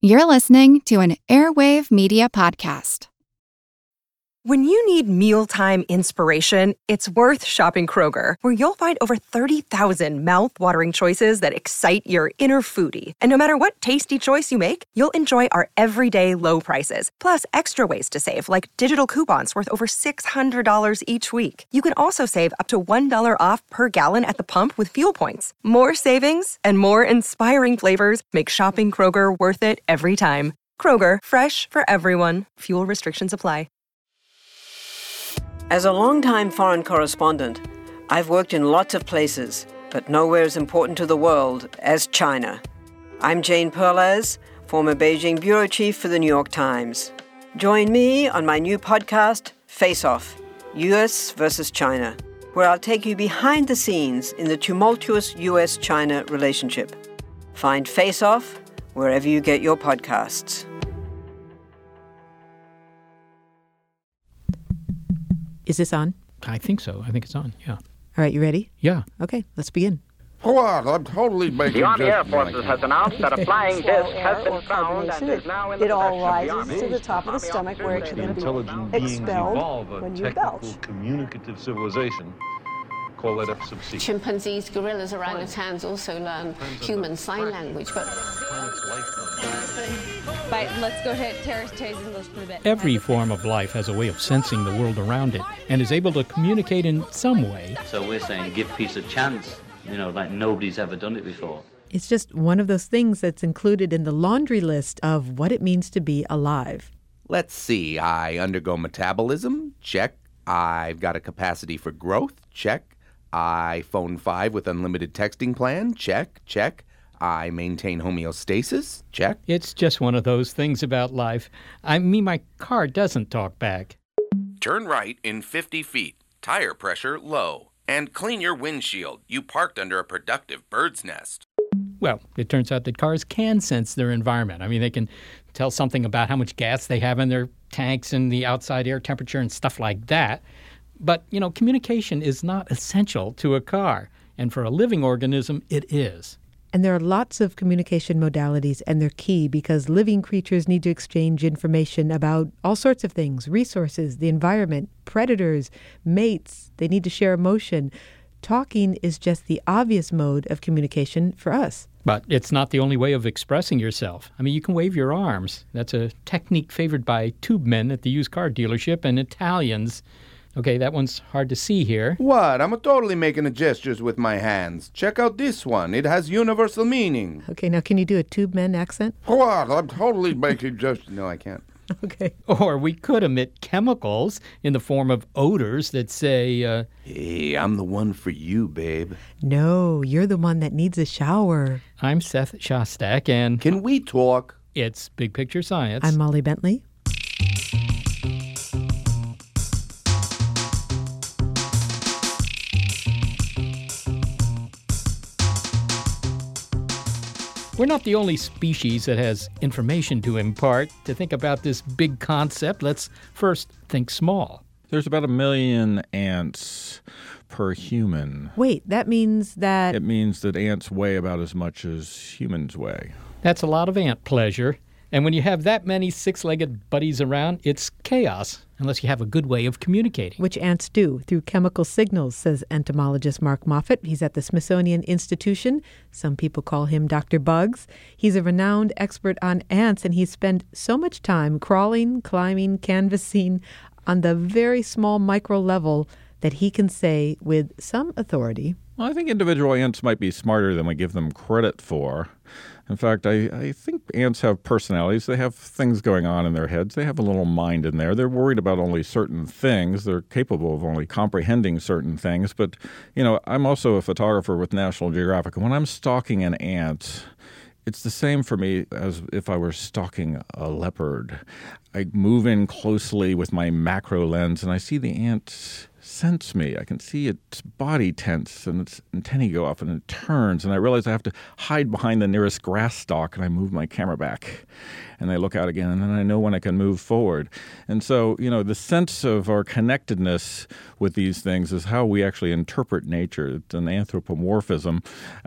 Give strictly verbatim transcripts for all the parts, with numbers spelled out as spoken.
You're listening to an Airwave Media Podcast. When you need mealtime inspiration, it's worth shopping Kroger, where you'll find over thirty thousand mouth-watering choices that excite your inner foodie. And no matter what tasty choice you make, you'll enjoy our everyday low prices, plus extra ways to save, like digital coupons worth over six hundred dollars each week. You can also save up to one dollar off per gallon at the pump with fuel points. More savings and more inspiring flavors make shopping Kroger worth it every time. Kroger, fresh for everyone. Fuel restrictions apply. As a longtime foreign correspondent, I've worked in lots of places, but nowhere as important to the world as China. I'm Jane Perlez, former Beijing bureau chief for the New York Times. Join me on my new podcast, Face Off, U S versus China, where I'll take you behind the scenes in the tumultuous U S China relationship. Find Face Off wherever you get your podcasts. Is this on? I think so. I think it's on, yeah. All right, you ready? Yeah. Okay, let's begin. What? I'm totally making The Army Air just- Forces has announced that a flying disc has been found and is now in the It all possession of the rises Army. to the top of the stomach where it can be expelled when you belch. Communicative civilization. Call that F sub C. Chimpanzees, gorillas, orangutans also learn human sign language, but But let's go hit Terrace Chase English for a bit. Every form of life has a way of sensing the world around it and is able to communicate in some way. So we're saying give peace a chance, you know, like nobody's ever done it before. It's just one of those things that's included in the laundry list of what it means to be alive. Let's see. I undergo metabolism. Check. I've got a capacity for growth. Check. iPhone five with unlimited texting plan. Check. Check. I maintain homeostasis. Check. It's just one of those things about life. I mean, my car doesn't talk back. Turn right in fifty feet. Tire pressure low. And clean your windshield. You parked under a productive bird's nest. Well, it turns out that cars can sense their environment. I mean, they can tell something about how much gas they have in their tanks and the outside air temperature and stuff like that. But, you know, communication is not essential to a car. And for a living organism, it is. And there are lots of communication modalities, and they're key because living creatures need to exchange information about all sorts of things, resources, the environment, predators, mates. They need to share emotion. Talking is just the obvious mode of communication for us. But it's not the only way of expressing yourself. I mean, you can wave your arms. That's a technique favored by tube men at the used car dealership and Italians. Okay, that one's hard to see here. What? I'm totally making the gestures with my hands. Check out this one. It has universal meaning. Okay, now can you do a tube men accent? What? I'm totally making gestures. No, I can't. Okay. Or we could emit chemicals in the form of odors that say, uh, Hey, I'm the one for you, babe. No, you're the one that needs a shower. I'm Seth Shostak, and Can we talk? it's Big Picture Science. I'm Molly Bentley. We're not the only species that has information to impart. To think about this big concept, let's first think small. There's about a million ants per human. Wait, that means that... It means that ants weigh about as much as humans weigh. That's a lot of ant pleasure. And when you have that many six-legged buddies around, it's chaos, unless you have a good way of communicating. Which ants do, through chemical signals, says entomologist Mark Moffat. He's at the Smithsonian Institution. Some people call him Doctor Bugs. He's a renowned expert on ants, and he's spent so much time crawling, climbing, canvassing on the very small micro level that he can say with some authority. Well, I think individual ants might be smarter than we give them credit for. In fact, I, I think ants have personalities. They have things going on in their heads. They have a little mind in there. They're worried about only certain things. They're capable of only comprehending certain things. But, you know, I'm also a photographer with National Geographic. And when I'm stalking an ant, it's the same for me as if I were stalking a leopard. I move in closely with my macro lens, and I see the ant sense me. I can see its body tense and its antennae go off and it turns. And I realize I have to hide behind the nearest grass stalk and I move my camera back. And I look out again and then I know when I can move forward. And so, you know, the sense of our connectedness with these things is how we actually interpret nature. It's an anthropomorphism.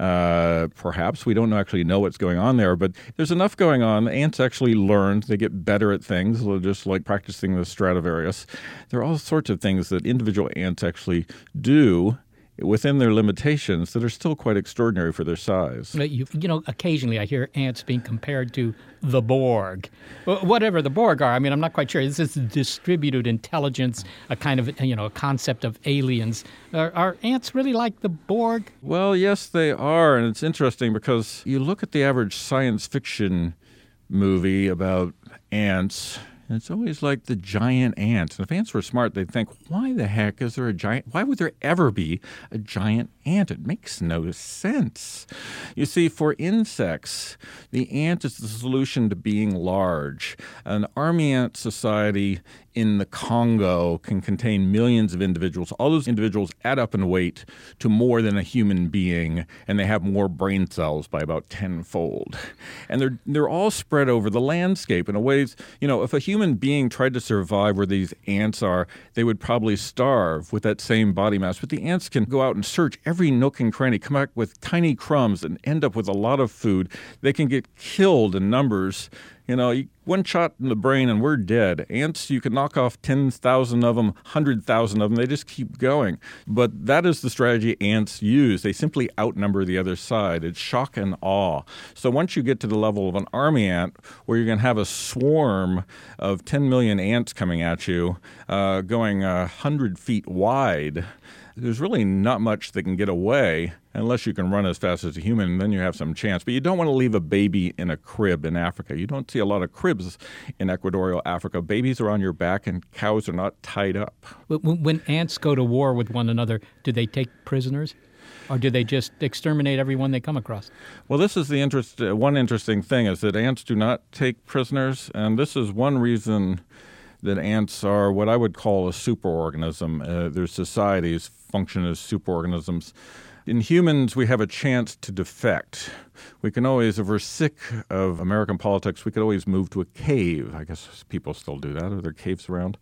Uh, perhaps we don't actually know what's going on there, but there's enough going on. The ants actually learn. They get better at things, just like practicing the Stradivarius. There are all sorts of things that individual ants actually do within their limitations that are still quite extraordinary for their size. You, you know, occasionally I hear ants being compared to the Borg. Whatever the Borg are, I mean, I'm not quite sure. Is this distributed intelligence, a kind of, you know, a concept of aliens? Are, are ants really like the Borg? Well, yes, they are. And it's interesting because you look at the average science fiction movie about ants, and it's always like the giant ants. And if ants were smart, they'd think, why the heck is there a giant? Why would there ever be a giant ant? It makes no sense. You see, for insects, the ant is the solution to being large. An army ant society in the Congo can contain millions of individuals. All those individuals add up in weight to more than a human being, and they have more brain cells by about tenfold. And they're they're all spread over the landscape in a ways, you know, if a human being tried to survive where these ants are, they would probably starve with that same body mass. But the ants can go out and search every nook and cranny, come back with tiny crumbs and end up with a lot of food. They can get killed in numbers. You know, one shot in the brain and we're dead. Ants, you can knock off ten thousand of them, one hundred thousand of them. They just keep going. But that is the strategy ants use. They simply outnumber the other side. It's shock and awe. So once you get to the level of an army ant, where you're going to have a swarm of ten million ants coming at you, uh, going one hundred feet wide, there's really not much that can get away unless you can run as fast as a human, and then you have some chance. But you don't want to leave a baby in a crib in Africa. You don't see a lot of cribs in equatorial Africa. Babies are on your back, and cows are not tied up. When ants go to war with one another, do they take prisoners? Or do they just exterminate everyone they come across? Well, this is the interest. Uh, one interesting thing is that ants do not take prisoners, and this is one reason that ants are what I would call a superorganism. Uh, their societies function as superorganisms. In humans, we have a chance to defect. We can always, if we're sick of American politics, we could always move to a cave. I guess people still do that. Are there caves around?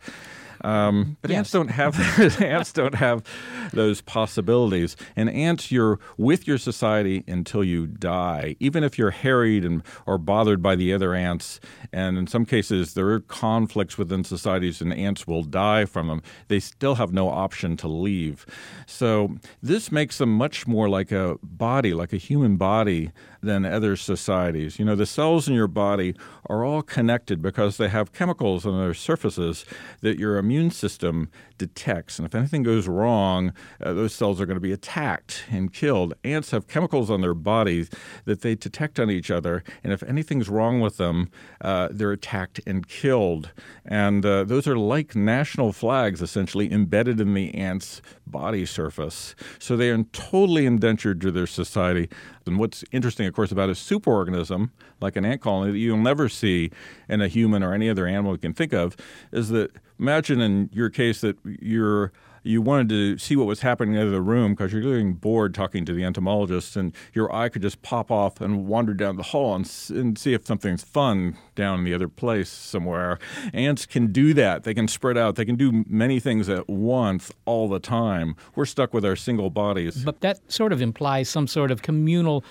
Um, but yes. ants don't have ants don't have those possibilities. And ants, you're with your society until you die, even if you're harried and or bothered by the other ants. And in some cases, there are conflicts within societies, and ants will die from them. They still have no option to leave. So this makes them much more like a body, like a human body, than other societies. You know, the cells in your body are all connected because they have chemicals on their surfaces that your immune system detects. And if anything goes wrong, uh, those cells are going to be attacked and killed. Ants have chemicals on their bodies that they detect on each other. And if anything's wrong with them, uh, they're attacked and killed. And uh, those are like national flags, essentially, embedded in the ant's body surface. So they are totally indentured to their society. And what's interesting, of course, about a superorganism, like an ant colony, that you'll never see in a human or any other animal you can think of, is that imagine in your case that you're you wanted to see what was happening in the other room because you're getting bored talking to the entomologist, and your eye could just pop off and wander down the hall and, and see if something's fun down in the other place somewhere. Ants can do that. They can spread out. They can do many things at once all the time. We're stuck with our single bodies. But that sort of implies some sort of communal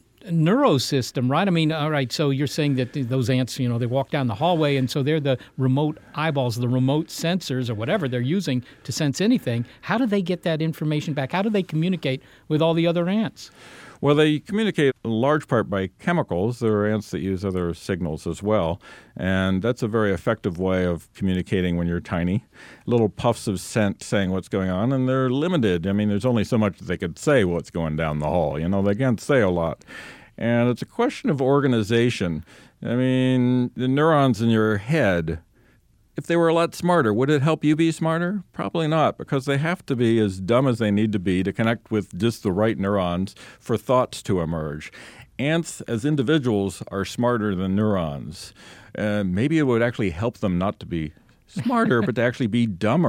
neurosystem, right? I mean, all right, so you're saying that those ants, you know, they walk down the hallway, and so they're the remote eyeballs, the remote sensors or whatever they're using to sense anything. How do they get that information back? How do they communicate with all the other ants? Well, they communicate in large part by chemicals. There are ants that use other signals as well, and that's a very effective way of communicating when you're tiny. Little puffs of scent saying what's going on, and they're limited. I mean, there's only so much that they could say what's going down the hall. You know, they can't say a lot. And it's a question of organization. I mean, the neurons in your head, if they were a lot smarter, would it help you be smarter? Probably not, because they have to be as dumb as they need to be to connect with just the right neurons for thoughts to emerge. Ants, as individuals, are smarter than neurons. Uh, maybe it would actually help them not to be smarter, but to actually be dumber.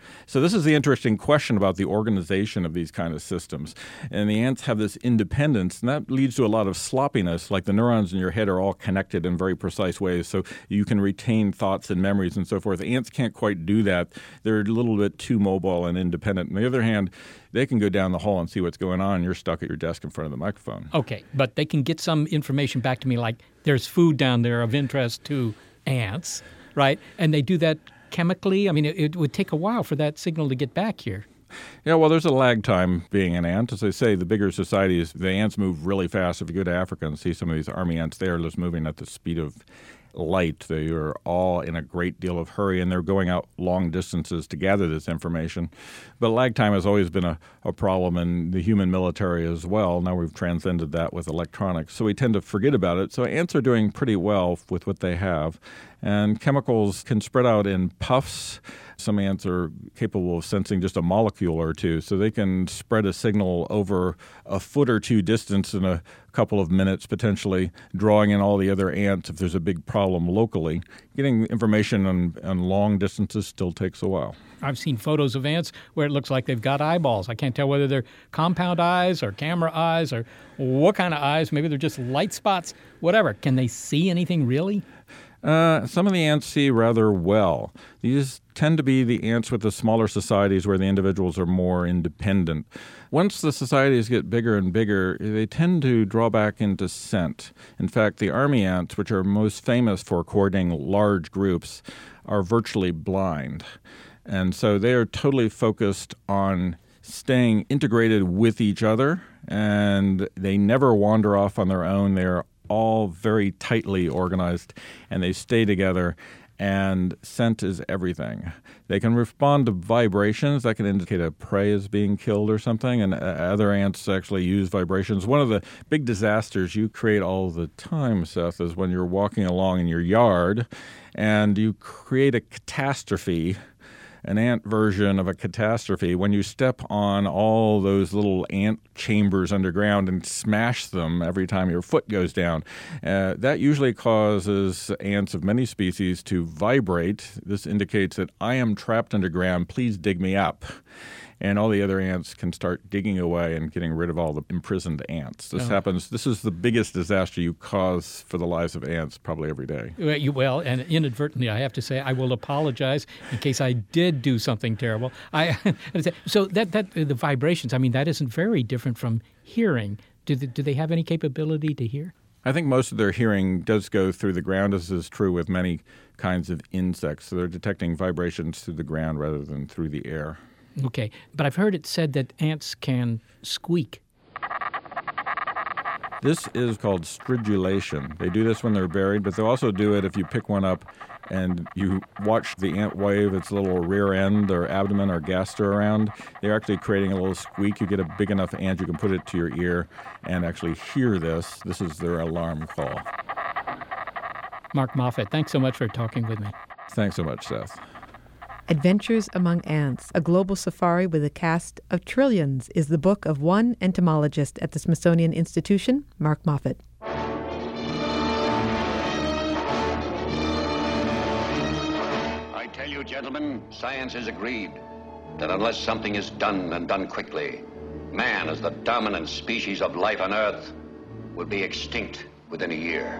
So this is the interesting question about the organization of these kind of systems. And the ants have this independence, and that leads to a lot of sloppiness, like the neurons in your head are all connected in very precise ways, so you can retain thoughts and memories and so forth. Ants can't quite do that. They're a little bit too mobile and independent. On the other hand, they can go down the hall and see what's going on. You're stuck at your desk in front of the microphone. Okay, but they can get some information back to me, like there's food down there of interest to ants, right? And they do that chemically. I mean, it, it would take a while for that signal to get back here. Yeah, well, there's a lag time being an ant. As I say, the bigger societies, the ants move really fast. If you go to Africa and see some of these army ants, they are just moving at the speed of light. They are all in a great deal of hurry, and they're going out long distances to gather this information. But lag time has always been a, a problem in the human military as well. Now we've transcended that with electronics, so we tend to forget about it. So ants are doing pretty well with what they have. And chemicals can spread out in puffs. Some ants are capable of sensing just a molecule or two, so they can spread a signal over a foot or two distance in a couple of minutes, potentially drawing in all the other ants if there's a big problem locally. Getting information on, on long distances still takes a while. I've seen photos of ants where it looks like they've got eyeballs. I can't tell whether they're compound eyes or camera eyes or what kind of eyes. Maybe they're just light spots, whatever. Can they see anything really? Uh, some of the ants see rather well. These tend to be the ants with the smaller societies where the individuals are more independent. Once the societies get bigger and bigger, they tend to draw back into scent. In fact, the army ants, which are most famous for coordinating large groups, are virtually blind. And so they are totally focused on staying integrated with each other, and they never wander off on their own. They are all very tightly organized, and they stay together, and scent is everything. They can respond to vibrations that can indicate a prey is being killed or something, and other ants actually use vibrations. One of the big disasters you create all the time, Seth, is when you're walking along in your yard and you create a catastrophe, an ant version of a catastrophe, when you step on all those little ant chambers underground and smash them every time your foot goes down. Uh, that usually causes ants of many species to vibrate. This indicates that I am trapped underground. Please dig me up. And all the other ants can start digging away and getting rid of all the imprisoned ants. This oh. happens. This is the biggest disaster you cause for the lives of ants probably every day. Well, you, well, and inadvertently, I have to say, I will apologize in case I did do something terrible. I so that that the vibrations. I mean, that isn't very different from hearing. Do they, do they have any capability to hear? I think most of their hearing does go through the ground, as is true with many kinds of insects. So they're detecting vibrations through the ground rather than through the air. Okay, but I've heard it said that ants can squeak. This is called stridulation. They do this when they're buried, but they'll also do it if you pick one up and you watch the ant wave its little rear end or abdomen or gaster around. They're actually creating a little squeak. You get a big enough ant, you can put it to your ear and actually hear this. This is their alarm call. Mark Moffett, thanks so much for talking with me. Thanks so much, Seth. Adventures Among Ants, a global safari with a cast of trillions, is the book of one entomologist at the Smithsonian Institution, Mark Moffett. I tell you, gentlemen, science has agreed that unless something is done and done quickly, man, as the dominant species of life on Earth, will be extinct within a year.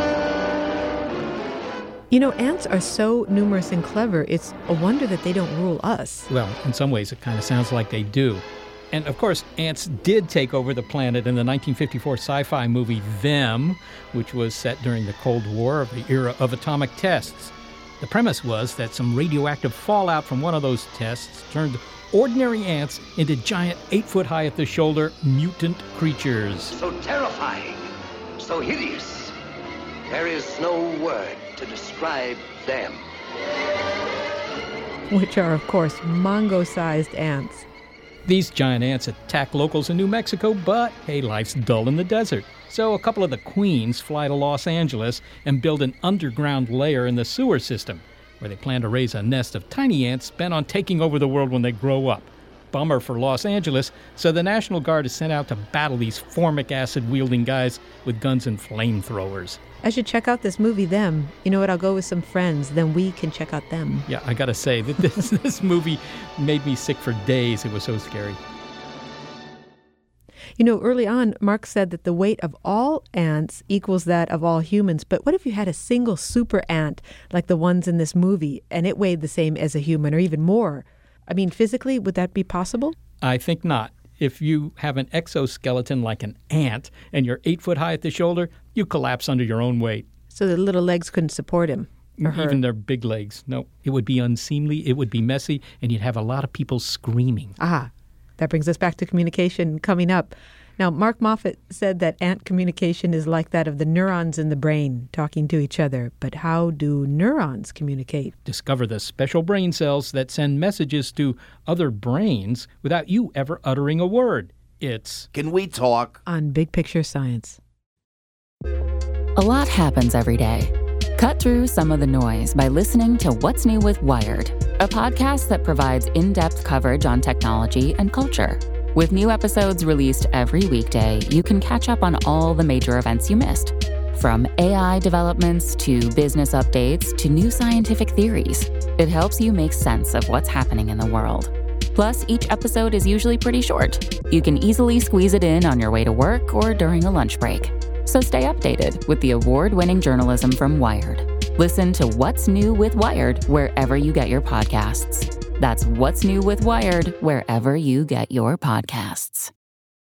You know, ants are so numerous and clever, it's a wonder that they don't rule us. Well, in some ways, it kind of sounds like they do. And, of course, ants did take over the planet in the nineteen fifty-four sci-fi movie Them, which was set during the Cold War of the era of atomic tests. The premise was that some radioactive fallout from one of those tests turned ordinary ants into giant eight-foot-high-at-the-shoulder mutant creatures. So terrifying, so hideous. There is no word to describe them. Which are, of course, Mongo-sized ants. These giant ants attack locals in New Mexico, but, hey, life's dull in the desert. So a couple of the queens fly to Los Angeles and build an underground lair in the sewer system, where they plan to raise a nest of tiny ants bent on taking over the world when they grow up. bummer for Los Angeles, so the National Guard is sent out to battle these formic acid-wielding guys with guns and flamethrowers. I should check out this movie, Them. You know what? I'll go with some friends. Then we can check out Them. Yeah, I gotta say that this this movie made me sick for days. It was so scary. You know, early on, Mark said that the weight of all ants equals that of all humans. But what if you had a single super ant like the ones in this movie, and it weighed the same as a human or even more? I mean, physically, would that be possible? I think not. If you have an exoskeleton like an ant and you're eight foot high at the shoulder, you collapse under your own weight. So the little legs couldn't support him or her. Even their big legs. No, it would be unseemly, it would be messy, and you'd have a lot of people screaming. Ah, that brings us back to communication coming up. Now, Mark Moffat said that ant communication is like that of the neurons in the brain talking to each other. But how do neurons communicate? Discover the special brain cells that send messages to other brains without you ever uttering a word. It's Can We Talk? On Big Picture Science. A lot happens every day. Cut through some of the noise by listening to What's New with Wired, a podcast that provides in-depth coverage on technology and culture. With new episodes released every weekday, you can catch up on all the major events you missed. From A I developments to business updates to new scientific theories, it helps you make sense of what's happening in the world. Plus, each episode is usually pretty short. You can easily squeeze it in on your way to work or during a lunch break. So stay updated with the award-winning journalism from Wired. Listen to What's New with Wired wherever you get your podcasts. That's What's New with Wired wherever you get your podcasts.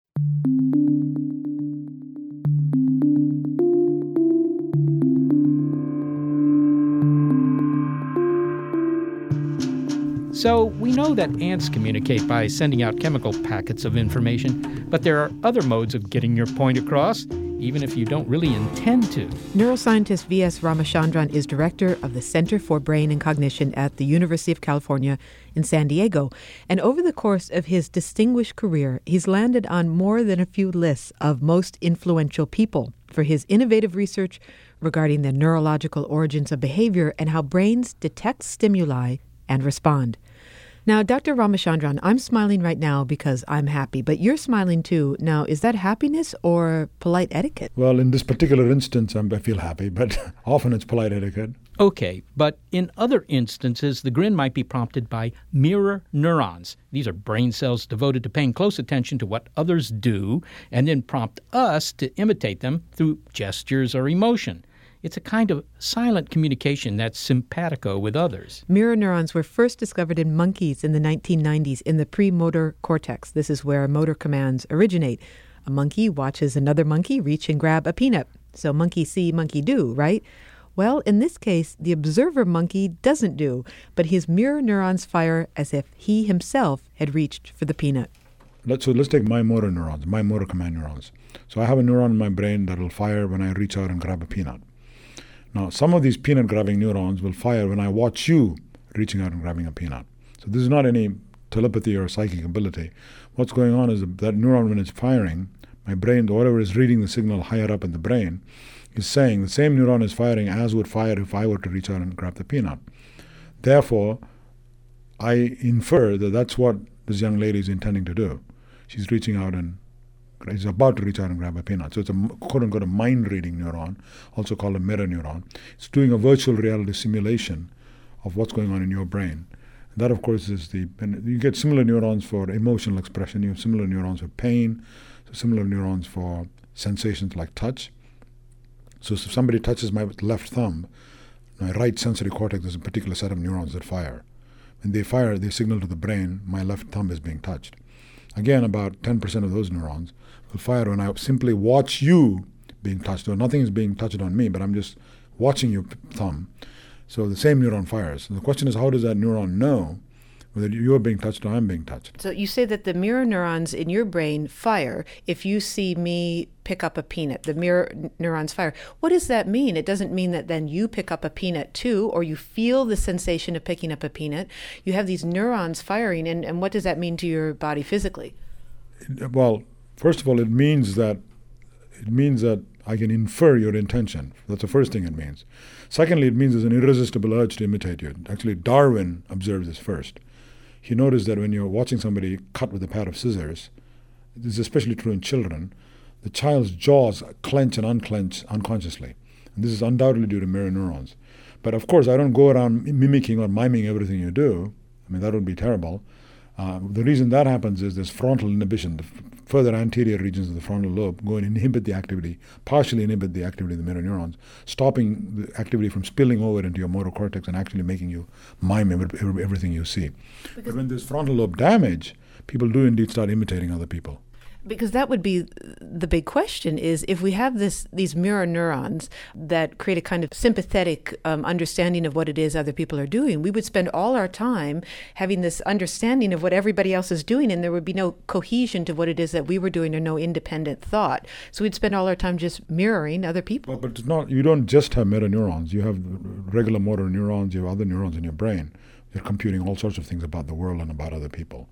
So we know that ants communicate by sending out chemical packets of information, but there are other modes of getting your point across, even if you don't really intend to. Neuroscientist V S Ramachandran is director of the Center for Brain and Cognition at the University of California in San Diego. And over the course of his distinguished career, he's landed on more than a few lists of most influential people for his innovative research regarding the neurological origins of behavior and how brains detect stimuli and respond. Now, Doctor Ramachandran, I'm smiling right now because I'm happy, but you're smiling too. Now, is that happiness or polite etiquette? Well, in this particular instance, I'm, I feel happy, but often it's polite etiquette. Okay, but in other instances, the grin might be prompted by mirror neurons. These are brain cells devoted to paying close attention to what others do and then prompt us to imitate them through gestures or emotion. It's a kind of silent communication that's simpatico with others. Mirror neurons were first discovered in monkeys in the nineteen nineties in the premotor cortex. This is where motor commands originate. A monkey watches another monkey reach and grab a peanut. So monkey see, monkey do, right? Well, in this case, the observer monkey doesn't do, but his mirror neurons fire as if he himself had reached for the peanut. Let's, so let's take my motor neurons, my motor command neurons. So I have a neuron in my brain that will fire when I reach out and grab a peanut. Now, some of these peanut-grabbing neurons will fire when I watch you reaching out and grabbing a peanut. So this is not any telepathy or psychic ability. What's going on is that neuron, when it's firing, my brain, whatever is reading the signal higher up in the brain, is saying the same neuron is firing as would fire if I were to reach out and grab the peanut. Therefore, I infer that that's what this young lady is intending to do. She's reaching out and is about to reach out and grab a peanut. So it's a quote-unquote a mind-reading neuron, also called a mirror neuron. It's doing a virtual reality simulation of what's going on in your brain. And that, of course, is the... And you get similar neurons for emotional expression. You have similar neurons for pain, so similar neurons for sensations like touch. So if somebody touches my left thumb, my right sensory cortex, there's a particular set of neurons that fire. When they fire, they signal to the brain, my left thumb is being touched. Again, about ten percent of those neurons will fire when I simply watch you being touched. Or nothing is being touched on me, but I'm just watching your thumb. So the same neuron fires. And the question is, how does that neuron know whether you're being touched or I'm being touched? So you say that the mirror neurons in your brain fire if you see me pick up a peanut. The mirror neurons fire. What does that mean? It doesn't mean that then you pick up a peanut too, or you feel the sensation of picking up a peanut. You have these neurons firing, and, and what does that mean to your body physically? Well, first of all, it means that it means that I can infer your intention. That's the first thing it means. Secondly, it means there's an irresistible urge to imitate you. Actually, Darwin observed this first. he noticed that when you're watching somebody cut with a pair of scissors, this is especially true in children, the child's jaws clench and unclench unconsciously. And this is undoubtedly due to mirror neurons. But of course, I don't go around mimicking or miming everything you do. I mean, that would be terrible. Uh, the reason that happens is there's frontal inhibition. The f- further anterior regions of the frontal lobe go and inhibit the activity, partially inhibit the activity of the mirror neurons, stopping the activity from spilling over into your motor cortex and actually making you mime every, every, everything you see. Because but when there's frontal lobe damage, people do indeed start imitating other people. Because that would be the big question, is if we have this these mirror neurons that create a kind of sympathetic um, understanding of what it is other people are doing, we would spend all our time having this understanding of what everybody else is doing, and there would be no cohesion to what it is that we were doing, or no independent thought. So we'd spend all our time just mirroring other people. But, but it's not, you don't just have mirror neurons. You have regular motor neurons, you have other neurons in your brain. You're computing all sorts of things about the world and about other people.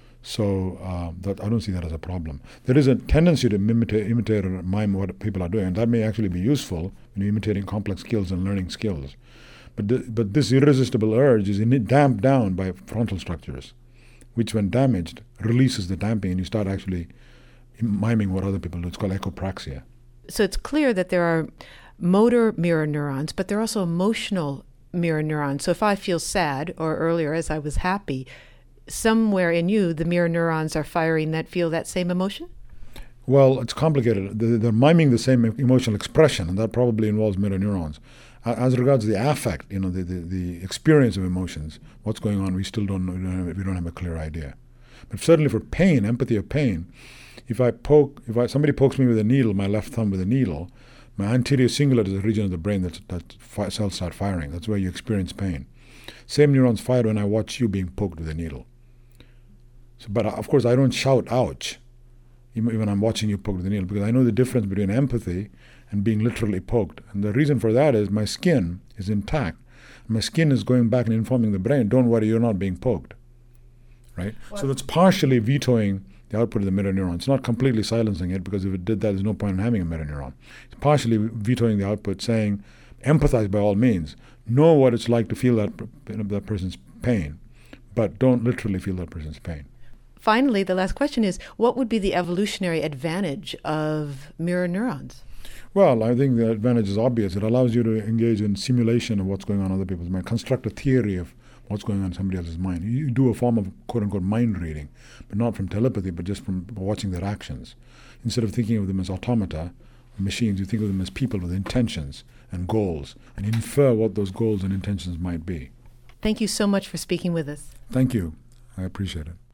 So uh, that I don't see that as a problem. There is a tendency to imitate, imitate or mime what people are doing, and that may actually be useful when you're imitating complex skills and learning skills. But th- but this irresistible urge is in- damped down by frontal structures, which when damaged releases the damping, and you start actually miming what other people do. It's called echopraxia. So it's clear that there are motor mirror neurons, but there are also emotional mirror neurons. So if I feel sad, or earlier as I was happy, somewhere in you, the mirror neurons are firing that feel that same emotion? Well, it's complicated. They're miming the same emotional expression, and that probably involves mirror neurons. As regards the affect, you know, the, the, the experience of emotions, what's going on, we still don't know, we don't have, we don't have a clear idea. But certainly for pain, empathy of pain, if I poke, if I, somebody pokes me with a needle, my left thumb with a needle, my anterior cingulate is a region of the brain that that fi- cells start firing. That's where you experience pain. Same neurons fire when I watch you being poked with a needle. So, but of course, I don't shout "ouch" even when I'm watching you poked with a needle, because I know the difference between empathy and being literally poked. And the reason for that is my skin is intact. My skin is going back and informing the brain, "Don't worry, you're not being poked." Right? What? So that's partially vetoing the output of the mirror neuron. It's not completely silencing it, because if it did that, there's no point in having a mirror neuron. It's partially vetoing the output, saying, empathize by all means. Know what it's like to feel that, you know, that person's pain, but don't literally feel that person's pain. Finally, the last question is, what would be the evolutionary advantage of mirror neurons? Well, I think the advantage is obvious. It allows you to engage in simulation of what's going on in other people's mind, construct a theory of what's going on in somebody else's mind. You do a form of quote-unquote mind reading, but not from telepathy, but just from watching their actions. Instead of thinking of them as automata, machines, you think of them as people with intentions and goals, and infer what those goals and intentions might be. Thank you so much for speaking with us. Thank you. I appreciate it.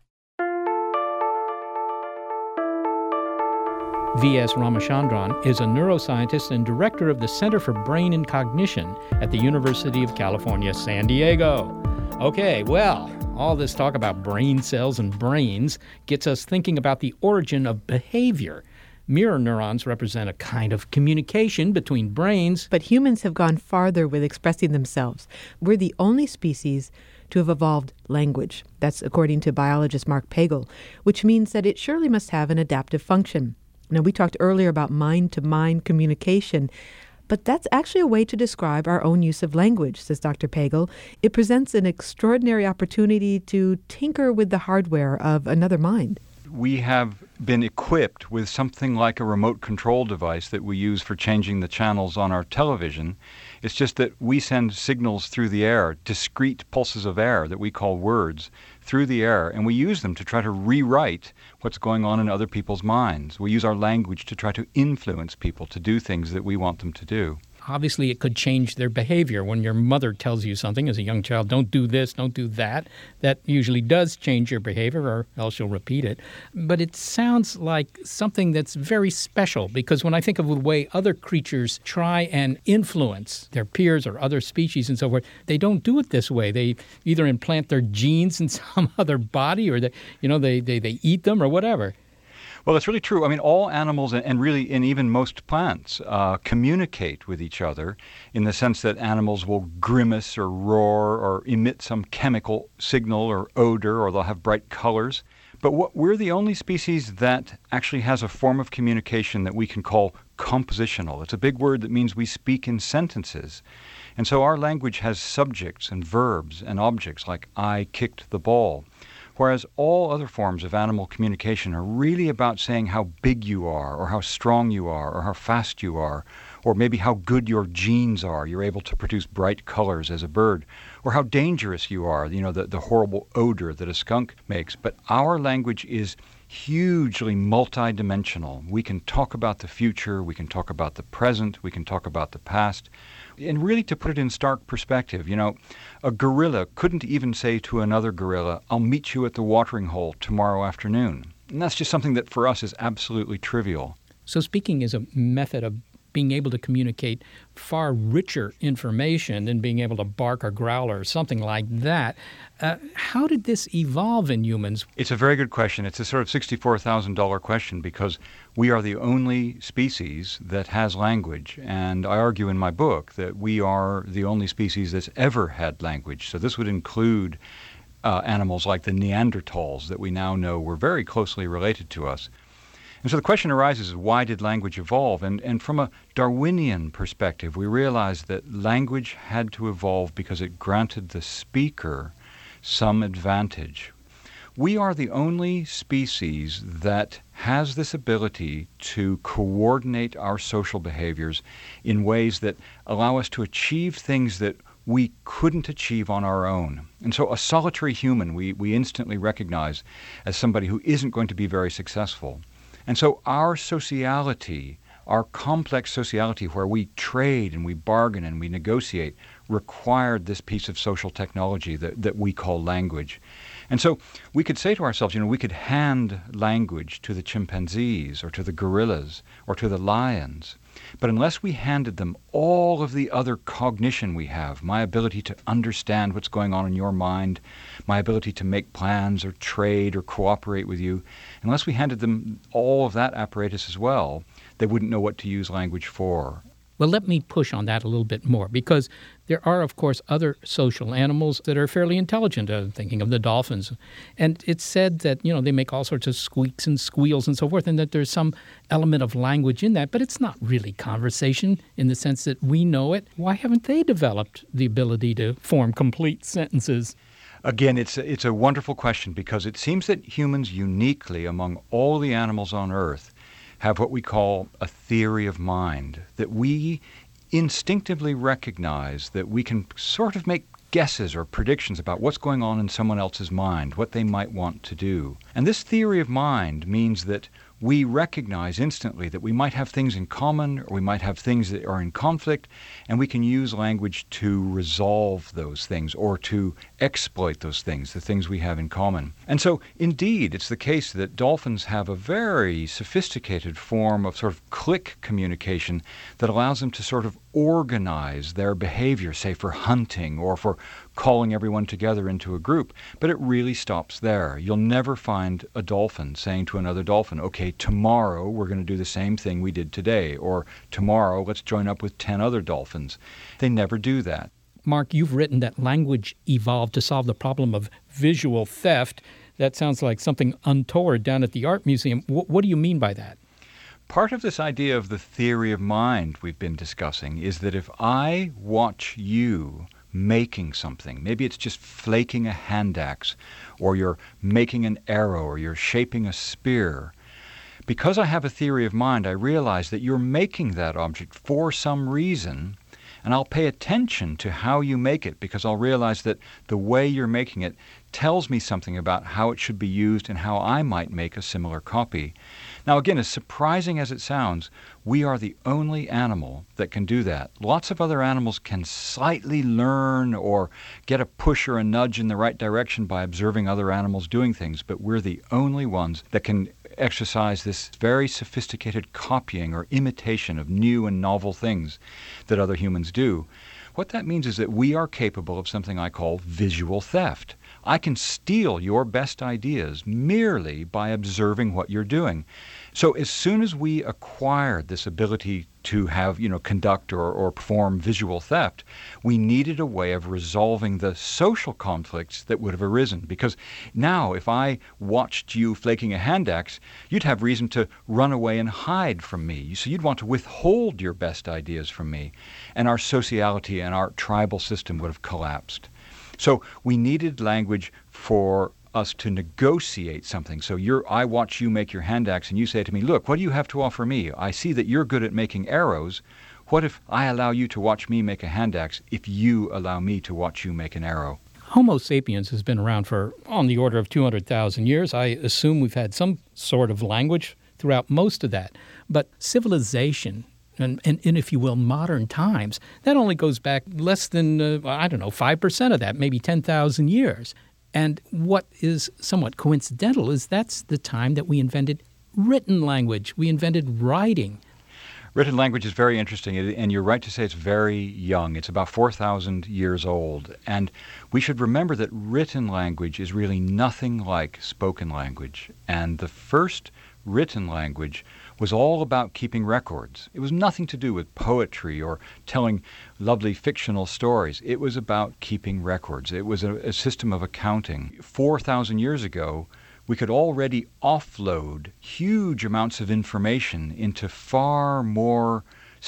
V S Ramachandran is a neuroscientist and director of the Center for Brain and Cognition at the University of California, San Diego. Okay, well, all this talk about brain cells and brains gets us thinking about the origin of behavior. Mirror neurons represent a kind of communication between brains. But humans have gone farther with expressing themselves. We're the only species to have evolved language. That's according to biologist Mark Pagel, which means that it surely must have an adaptive function. Now, we talked earlier about mind-to-mind communication, but that's actually a way to describe our own use of language, says Doctor Pagel. It presents an extraordinary opportunity to tinker with the hardware of another mind. We have been equipped with something like a remote control device that we use for changing the channels on our television. It's just that we send signals through the air, discrete pulses of air that we call words, through the air, and we use them to try to rewrite what's going on in other people's minds. We use our language to try to influence people to do things that we want them to do. Obviously, it could change their behavior. When your mother tells you something as a young child, don't do this, don't do that, that usually does change your behavior, or else you'll repeat it. But it sounds like something that's very special, because when I think of the way other creatures try and influence their peers or other species and so forth, they don't do it this way. They either implant their genes in some other body, or they, you know, they, they, they eat them or whatever. Well, that's really true. I mean, all animals, and really, and even most plants, uh, communicate with each other in the sense that animals will grimace or roar or emit some chemical signal or odor, or they'll have bright colors. But what, we're the only species that actually has a form of communication that we can call compositional. It's a big word that means we speak in sentences. And so our language has subjects and verbs and objects like I kicked the ball. Whereas all other forms of animal communication are really about saying how big you are, or how strong you are, or how fast you are, or maybe how good your genes are. You're able to produce bright colors as a bird, or how dangerous you are, you know, the, the horrible odor that a skunk makes. But our language is hugely multidimensional. We can talk about the future, we can talk about the present, we can talk about the past. And really, to put it in stark perspective, you know, a gorilla couldn't even say to another gorilla, I'll meet you at the watering hole tomorrow afternoon. And that's just something that for us is absolutely trivial. So speaking is a method of being able to communicate far richer information than being able to bark or growl or something like that. Uh, how did this evolve in humans? It's a very good question. It's a sort of sixty-four thousand dollars question because we are the only species that has language. And I argue in my book that we are the only species that's ever had language. So this would include uh, animals like the Neanderthals that we now know were very closely related to us. And so the question arises, why did language evolve? And, and from a Darwinian perspective, we realize that language had to evolve because it granted the speaker some advantage. We are the only species that has this ability to coordinate our social behaviors in ways that allow us to achieve things that we couldn't achieve on our own. And so a solitary human we, we instantly recognize as somebody who isn't going to be very successful. And so our sociality, our complex sociality where we trade and we bargain and we negotiate, required this piece of social technology that, that we call language. And so we could say to ourselves, you know, we could hand language to the chimpanzees or to the gorillas or to the lions. But unless we handed them all of the other cognition we have, my ability to understand what's going on in your mind, my ability to make plans or trade or cooperate with you, unless we handed them all of that apparatus as well, they wouldn't know what to use language for. Well, let me push on that a little bit more, because there are, of course, other social animals that are fairly intelligent. I'm thinking of the dolphins. And it's said that, you know, they make all sorts of squeaks and squeals and so forth, and that there's some element of language in that. But it's not really conversation in the sense that we know it. Why haven't they developed the ability to form complete sentences? Again, it's a, it's a wonderful question, because it seems that humans uniquely among all the animals on Earth have what we call a theory of mind, that we instinctively recognize that we can sort of make guesses or predictions about what's going on in someone else's mind, what they might want to do. And this theory of mind means that we recognize instantly that we might have things in common, or we might have things that are in conflict, and we can use language to resolve those things or to exploit those things, the things we have in common. And so, indeed, it's the case that dolphins have a very sophisticated form of sort of click communication that allows them to sort of organize their behavior, say for hunting or for calling everyone together into a group. But it really stops there. You'll never find a dolphin saying to another dolphin, okay, tomorrow we're going to do the same thing we did today, or tomorrow let's join up with ten other dolphins. They never do that. Mark, you've written that language evolved to solve the problem of visual theft. That sounds like something untoward down at the Art Museum. W- what do you mean by that? Part of this idea of the theory of mind we've been discussing is that if I watch you making something, maybe it's just flaking a hand axe, or you're making an arrow, or you're shaping a spear, because I have a theory of mind, I realize that you're making that object for some reason, and I'll pay attention to how you make it, because I'll realize that the way you're making it tells me something about how it should be used and how I might make a similar copy. Now, again, as surprising as it sounds, we are the only animal that can do that. Lots of other animals can slightly learn or get a push or a nudge in the right direction by observing other animals doing things, but we're the only ones that can exercise this very sophisticated copying or imitation of new and novel things that other humans do. What that means is that we are capable of something I call visual theft. I can steal your best ideas merely by observing what you're doing. So as soon as we acquired this ability to have, you know, conduct or, or perform visual theft. We needed a way of resolving the social conflicts that would have arisen. Because now, if I watched you flaking a hand axe, you'd have reason to run away and hide from me. So you'd want to withhold your best ideas from me. And our sociality and our tribal system would have collapsed. So we needed language for us to negotiate something. So you're, I watch you make your hand axe and you say to me, look, what do you have to offer me? I see that you're good at making arrows. What if I allow you to watch me make a hand axe if you allow me to watch you make an arrow? Homo sapiens has been around for on the order of two hundred thousand years. I assume we've had some sort of language throughout most of that. But civilization, and, and, and if you will, modern times, that only goes back less than, uh, I don't know, five percent of that, maybe ten thousand years. And what is somewhat coincidental is that's the time that we invented written language. We invented writing. Written language is very interesting, and you're right to say it's very young. It's about four thousand years old. And we should remember that written language is really nothing like spoken language. And the first written language was all about keeping records. It was nothing to do with poetry or telling lovely fictional stories. It was about keeping records. It was a, a system of accounting. four thousand years ago, we could already offload huge amounts of information into far more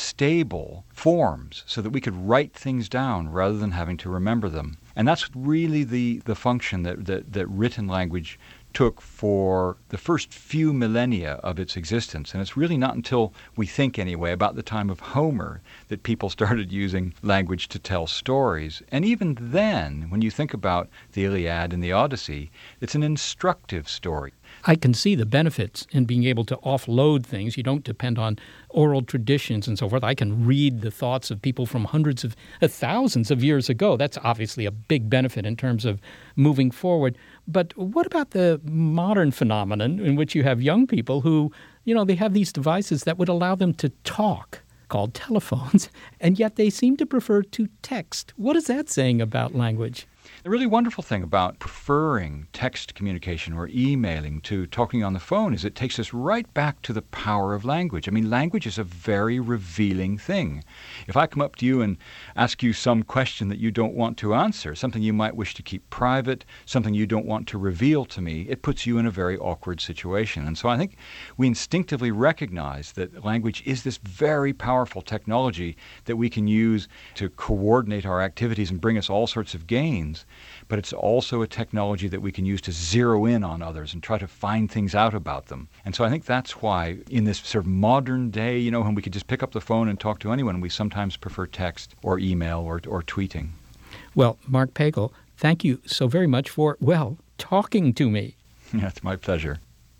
stable forms so that we could write things down rather than having to remember them. And that's really the, the function that, that, that written language took for the first few millennia of its existence. And it's really not until we think, anyway, about the time of Homer that people started using language to tell stories. And even then, when you think about the Iliad and the Odyssey, it's an instructive story. I can see the benefits in being able to offload things. You don't depend on oral traditions and so forth. I can read the thoughts of people from hundreds of uh, thousands of years ago. That's obviously a big benefit in terms of moving forward. But what about the modern phenomenon in which you have young people who, you know, they have these devices that would allow them to talk, called telephones, and yet they seem to prefer to text? What is that saying about language? The really wonderful thing about preferring text communication or emailing to talking on the phone is it takes us right back to the power of language. I mean, language is a very revealing thing. If I come up to you and ask you some question that you don't want to answer, something you might wish to keep private, something you don't want to reveal to me, it puts you in a very awkward situation. And so I think we instinctively recognize that language is this very powerful technology that we can use to coordinate our activities and bring us all sorts of gains. But it's also a technology that we can use to zero in on others and try to find things out about them. And so I think that's why in this sort of modern day, you know, when we could just pick up the phone and talk to anyone, we sometimes prefer text or email or, or tweeting. Well, Mark Pagel, thank you so very much for, well, talking to me. Yeah, it's my pleasure.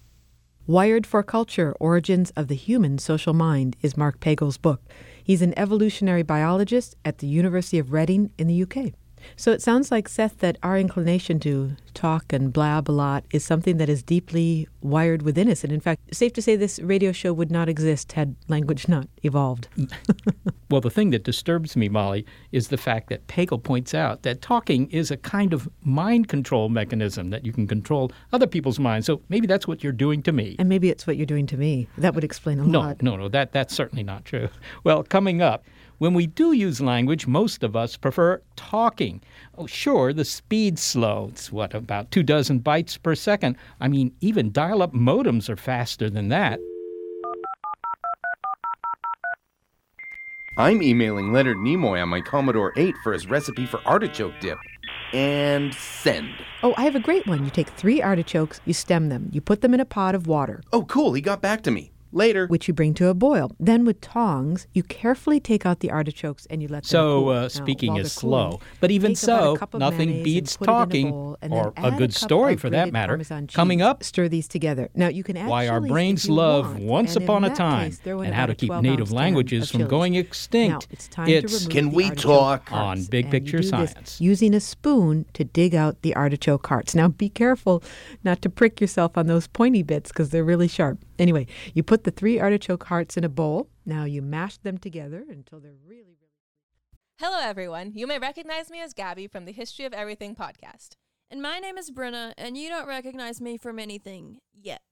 Wired for Culture, Origins of the Human Social Mind is Mark Pagel's book. He's an evolutionary biologist at the University of Reading in the U K. So it sounds like, Seth, that our inclination to talk and blab a lot is something that is deeply wired within us. And in fact, safe to say this radio show would not exist had language not evolved. Well, the thing that disturbs me, Molly, is the fact that Pagel points out that talking is a kind of mind control mechanism, that you can control other people's minds. So maybe that's what you're doing to me. And maybe it's what you're doing to me. That would explain a no, lot. No, no, no, that, that's certainly not true. Well, coming up, when we do use language, most of us prefer talking. Oh, sure, the speed's slow. It's, what, about two dozen bytes per second? I mean, even dial-up modems are faster than that. I'm emailing Leonard Nimoy on my Commodore eight for his recipe for artichoke dip. And send. Oh, I have a great one. You take three artichokes, you stem them, you put them in a pot of water. Oh, cool, he got back to me. Later. Which you bring to a boil. Then with tongs, you carefully take out the artichokes and you let them so, cool. uh, speaking now, is slow. Cooling, but even so, nothing beats talking, or a good story for that matter. Coming up, stir these together. Now you can add why our chilies brains if you love want, Once and Upon in a Time, case, throw in and how to about a keep native languages from going extinct. Now, it's time it's to remove Can the we talk hearts, on Big and Picture you do Science this using a spoon to dig out the artichoke hearts. Now be careful not to prick yourself on those pointy bits because they're really sharp. Anyway, you put the three artichoke hearts in a bowl. Now you mash them together until they're really, really... Hello, everyone. You may recognize me as Gabby from the History of Everything podcast. And my name is Brenna, and you don't recognize me from anything yet.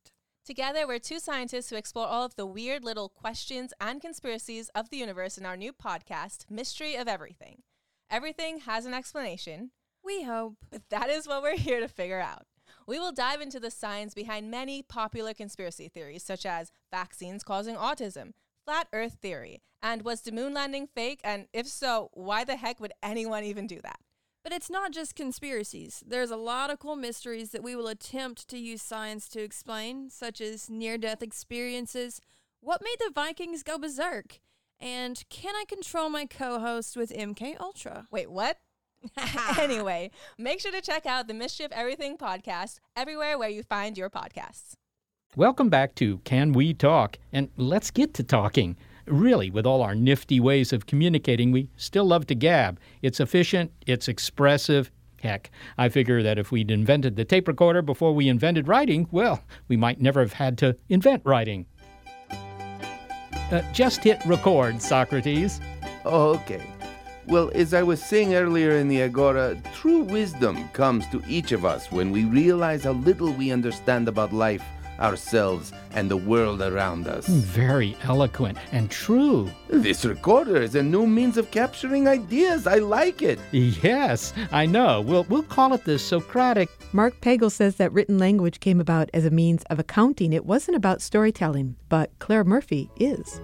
Together, we're two scientists who explore all of the weird little questions and conspiracies of the universe in our new podcast, Mystery of Everything. Everything has an explanation. We hope. But that is what we're here to figure out. We will dive into the science behind many popular conspiracy theories, such as vaccines causing autism, flat earth theory, and was the moon landing fake? And if so, why the heck would anyone even do that? But it's not just conspiracies. There's a lot of cool mysteries that we will attempt to use science to explain, such as near-death experiences, what made the Vikings go berserk, and can I control my co-host with M K Ultra? Wait, what? Anyway, make sure to check out the Mystery of Everything podcast everywhere where you find your podcasts. Welcome back to Can We Talk? And let's get to talking. Really, with all our nifty ways of communicating, we still love to gab. It's efficient, it's expressive. Heck, I figure that if we'd invented the tape recorder before we invented writing, well, we might never have had to invent writing. Uh, just hit record, Socrates. Okay. Well, as I was saying earlier in the Agora, true wisdom comes to each of us when we realize how little we understand about life, ourselves, and the world around us. Very eloquent and true. This recorder is a new means of capturing ideas. I like it. Yes, I know. We'll, we'll call it the Socratic. Mark Pagel says that written language came about as a means of accounting. It wasn't about storytelling, but Claire Murphy is.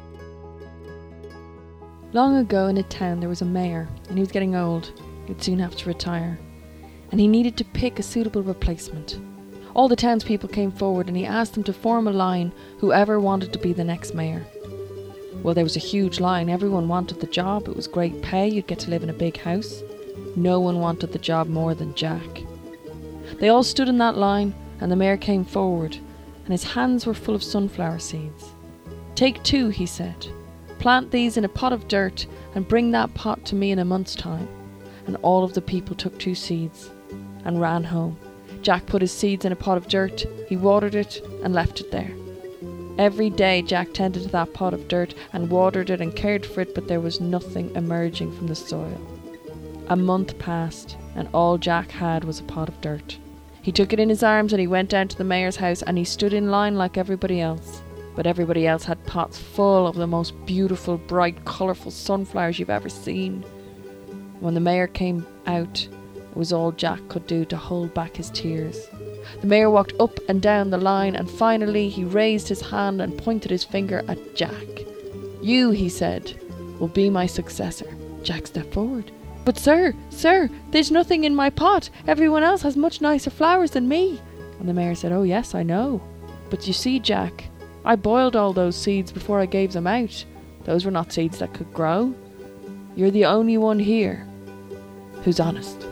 Long ago in a town there was a mayor, and he was getting old. He'd soon have to retire. And he needed to pick a suitable replacement. All the townspeople came forward and he asked them to form a line, whoever wanted to be the next mayor. Well, there was a huge line. Everyone wanted the job. It was great pay. You'd get to live in a big house. No one wanted the job more than Jack. They all stood in that line and the mayor came forward and his hands were full of sunflower seeds. Take two, he said. Plant these in a pot of dirt and bring that pot to me in a month's time. And all of the people took two seeds and ran home. Jack put his seeds in a pot of dirt, he watered it and left it there. Every day Jack tended to that pot of dirt and watered it and cared for it, but there was nothing emerging from the soil. A month passed and all Jack had was a pot of dirt. He took it in his arms and he went down to the mayor's house and he stood in line like everybody else. But everybody else had pots full of the most beautiful, bright, colourful sunflowers you've ever seen. When the mayor came out, it was all Jack could do to hold back his tears. The mayor walked up and down the line and finally he raised his hand and pointed his finger at Jack. You, he said, will be my successor. Jack stepped forward. But sir, sir, there's nothing in my pot. Everyone else has much nicer flowers than me. And the mayor said, oh yes, I know. But you see, Jack, I boiled all those seeds before I gave them out. Those were not seeds that could grow. You're the only one here who's honest.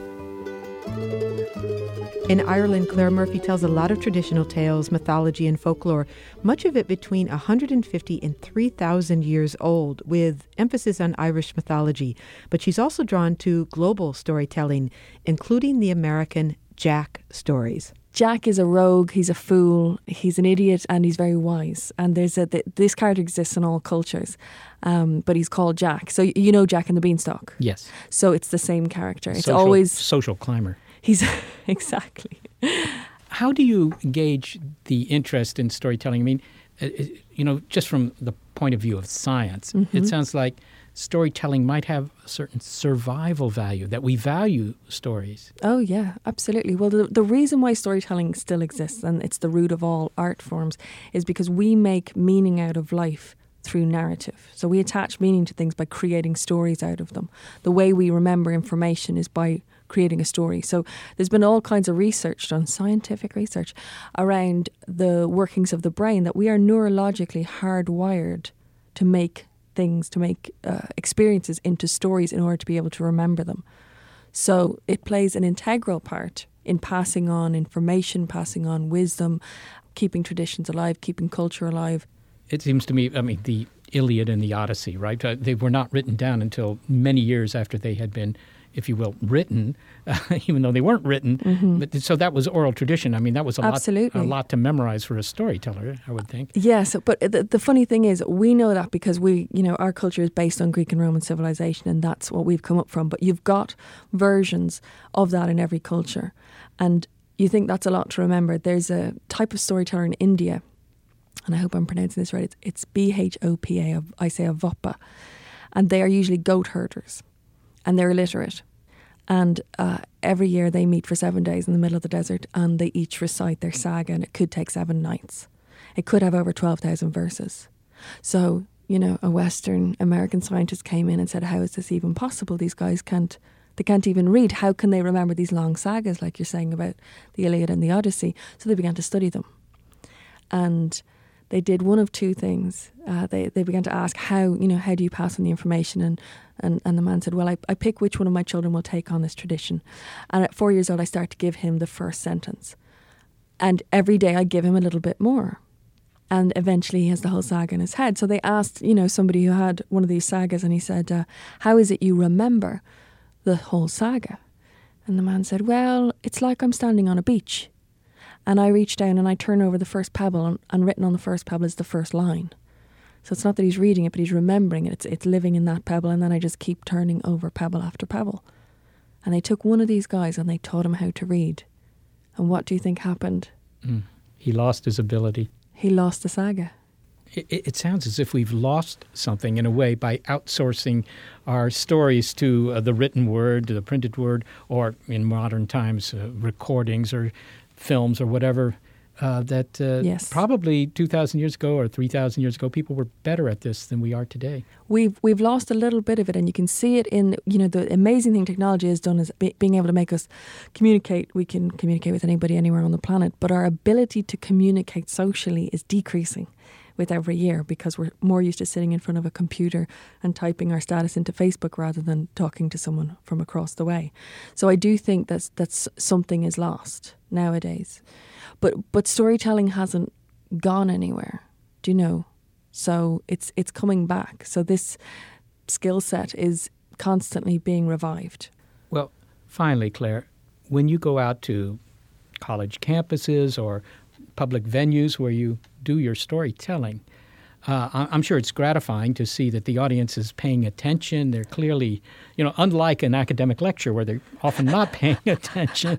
In Ireland, Claire Murphy tells a lot of traditional tales, mythology, and folklore, much of it between one hundred fifty and three thousand years old, with emphasis on Irish mythology. But she's also drawn to global storytelling, including the American Jack stories. Jack is a rogue, he's a fool, he's an idiot, and he's very wise. And there's a, th- this character exists in all cultures, um, but he's called Jack. So you know Jack and the Beanstalk? Yes. So it's the same character. It's social, always... Social climber. He's exactly. How do you gauge the interest in storytelling? I mean, you know, just from the point of view of science, mm-hmm. it sounds like storytelling might have a certain survival value, that we value stories. Oh, yeah, absolutely. Well, the, the reason why storytelling still exists, and it's the root of all art forms, is because we make meaning out of life through narrative. So we attach meaning to things by creating stories out of them. The way we remember information is by creating a story. So there's been all kinds of research done, scientific research, around the workings of the brain, that we are neurologically hardwired to make things, to make uh, experiences into stories in order to be able to remember them. So it plays an integral part in passing on information, passing on wisdom, keeping traditions alive, keeping culture alive. It seems to me, I mean, the Iliad and the Odyssey, right? Uh, they were not written down until many years after they had been, if you will, written, uh, even though they weren't written. Mm-hmm. But so that was oral tradition. I mean, that was a Absolutely. lot, a lot to memorize for a storyteller, I would think. Yes, but the, the funny thing is, we know that because we, you know, our culture is based on Greek and Roman civilization, and that's what we've come up from. But you've got versions of that in every culture, and you think that's a lot to remember. There's a type of storyteller in India, and I hope I'm pronouncing this right. It's, it's B H O P A, I say a Voppa. And they are usually goat herders. And they're illiterate. And uh, every year they meet for seven days in the middle of the desert and they each recite their saga, and it could take seven nights. It could have over twelve thousand verses. So, you know, a Western American scientist came in and said, how is this even possible? These guys can't, they can't even read. How can they remember these long sagas, like you're saying about the Iliad and the Odyssey? So they began to study them. And they did one of two things. Uh, they they began to ask, how, you know, how do you pass on the information? And and, and the man said, well, I, I pick which one of my children will take on this tradition. And at four years old, I start to give him the first sentence. And every day I give him a little bit more. And eventually he has the whole saga in his head. So they asked, you know, somebody who had one of these sagas, and he said, uh, how is it you remember the whole saga? And the man said, well, it's like I'm standing on a beach. And I reach down and I turn over the first pebble, and, and written on the first pebble is the first line. So it's not that he's reading it, but he's remembering it. It's, it's living in that pebble, and then I just keep turning over pebble after pebble. And they took one of these guys and they taught him how to read. And what do you think happened? Mm. He lost his ability. He lost the saga. It, it sounds as if we've lost something in a way by outsourcing our stories to uh, the written word, to the printed word, or in modern times, uh, recordings or films or whatever, uh, that uh, yes. probably two thousand years ago or three thousand years ago, people were better at this than we are today. We've we've lost a little bit of it, and you can see it in, you know, the amazing thing technology has done is be, being able to make us communicate. We can communicate with anybody anywhere on the planet, but our ability to communicate socially is decreasing with every year, because we're more used to sitting in front of a computer and typing our status into Facebook rather than talking to someone from across the way. So I do think that's that's something is lost nowadays. But but storytelling hasn't gone anywhere, do you know? So it's it's coming back. So this skill set is constantly being revived. Well, finally, Claire, when you go out to college campuses or public venues where you do your storytelling, uh, I'm sure it's gratifying to see that the audience is paying attention. They're clearly, you know, unlike an academic lecture where they're often not paying attention.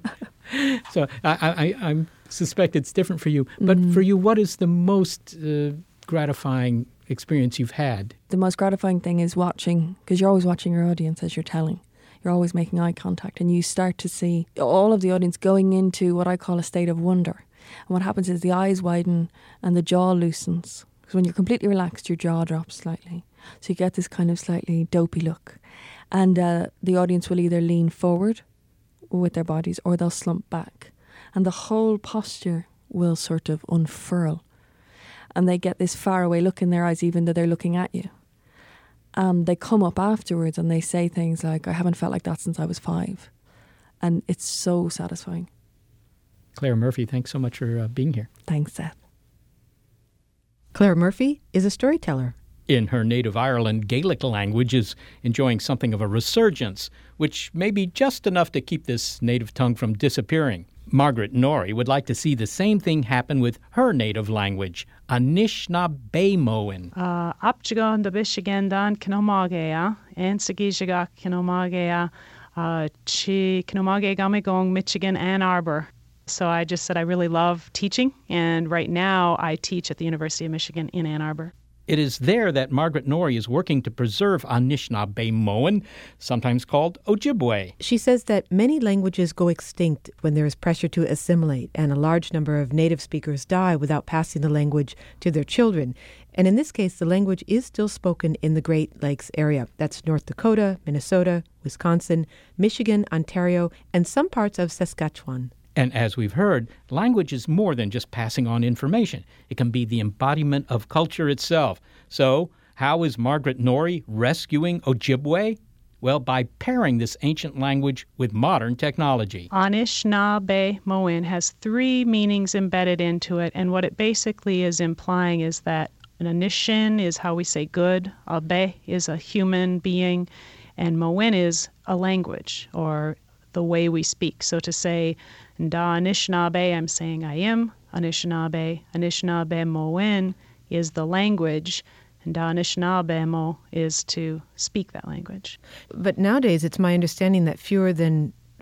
So I, I, I suspect it's different for you. But Mm-hmm. for you, what is the most uh, gratifying experience you've had? The most gratifying thing is watching, because you're always watching your audience as you're telling. You're always making eye contact, and you start to see all of the audience going into what I call a state of wonder. And what happens is the eyes widen and the jaw loosens. Because when you're completely relaxed, your jaw drops slightly. So you get this kind of slightly dopey look. And uh, the audience will either lean forward with their bodies or they'll slump back. And the whole posture will sort of unfurl. And they get this faraway look in their eyes, even though they're looking at you. And they come up afterwards and they say things like, I haven't felt like that since I was five. And it's so satisfying. Claire Murphy, thanks so much for uh, being here. Thanks, Seth. Claire Murphy is a storyteller. In her native Ireland, Gaelic language is enjoying something of a resurgence, which may be just enough to keep this native tongue from disappearing. Margaret Norrie would like to see the same thing happen with her native language, Anishinaabe. Apchigan the Bishigendan Kinomagea, and Sagishiga Kinomagea, Chi Kinomage Gamigong, Michigan, Ann Arbor. So I just said I really love teaching, and right now I teach at the University of Michigan in Ann Arbor. It is there that Margaret Norrie is working to preserve Anishinaabe-Moan, sometimes called Ojibwe. She says that many languages go extinct when there is pressure to assimilate, and a large number of native speakers die without passing the language to their children. And in this case, the language is still spoken in the Great Lakes area. That's North Dakota, Minnesota, Wisconsin, Michigan, Ontario, and some parts of Saskatchewan. And as we've heard, language is more than just passing on information. It can be the embodiment of culture itself. So, how is Margaret Norrie rescuing Ojibwe? Well, by pairing this ancient language with modern technology. Anishinaabe-Moan has three meanings embedded into it, and what it basically is implying is that an Anishin is how we say good, Abe is a human being, and Moan is a language, or the way we speak. So to say, Da Anishinaabe, I'm saying I am Anishinaabe. Anishinaabe-Moan is the language, and Da Anishinaabe-Mo is to speak that language. But nowadays, it's my understanding that fewer than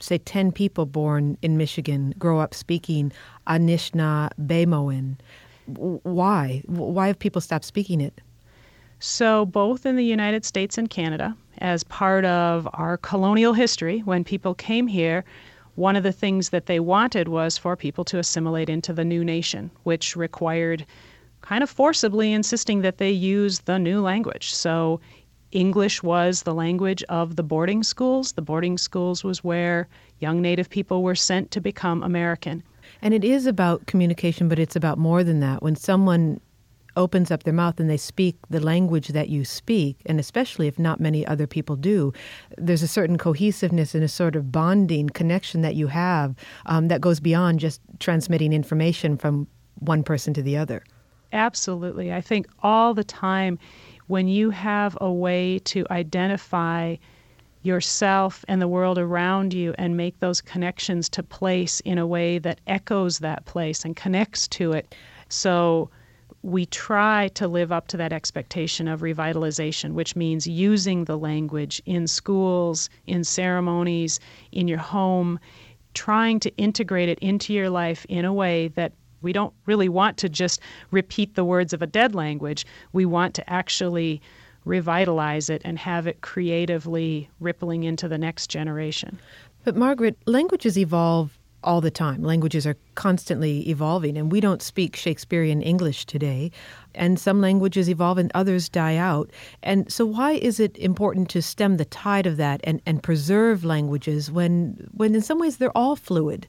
say, ten people born in Michigan grow up speaking Anishinaabe. Why? Why have people stopped speaking it? So both in the United States and Canada, as part of our colonial history, when people came here, one of the things that they wanted was for people to assimilate into the new nation, which required kind of forcibly insisting that they use the new language. So English was the language of the boarding schools. The boarding schools was where young Native people were sent to become American. And it is about communication, but it's about more than that. When someone opens up their mouth and they speak the language that you speak, and especially if not many other people do, there's a certain cohesiveness and a sort of bonding connection that you have um, that goes beyond just transmitting information from one person to the other. Absolutely. I think all the time when you have a way to identify yourself and the world around you and make those connections to place in a way that echoes that place and connects to it. So we try to live up to that expectation of revitalization, which means using the language in schools, in ceremonies, in your home, trying to integrate it into your life in a way that we don't really want to just repeat the words of a dead language. We want to actually revitalize it and have it creatively rippling into the next generation. But Margaret, languages evolve all the time. Languages are constantly evolving, and we don't speak Shakespearean English today. And some languages evolve and others die out. And so why is it important to stem the tide of that and, and preserve languages when, when in some ways they're all fluid?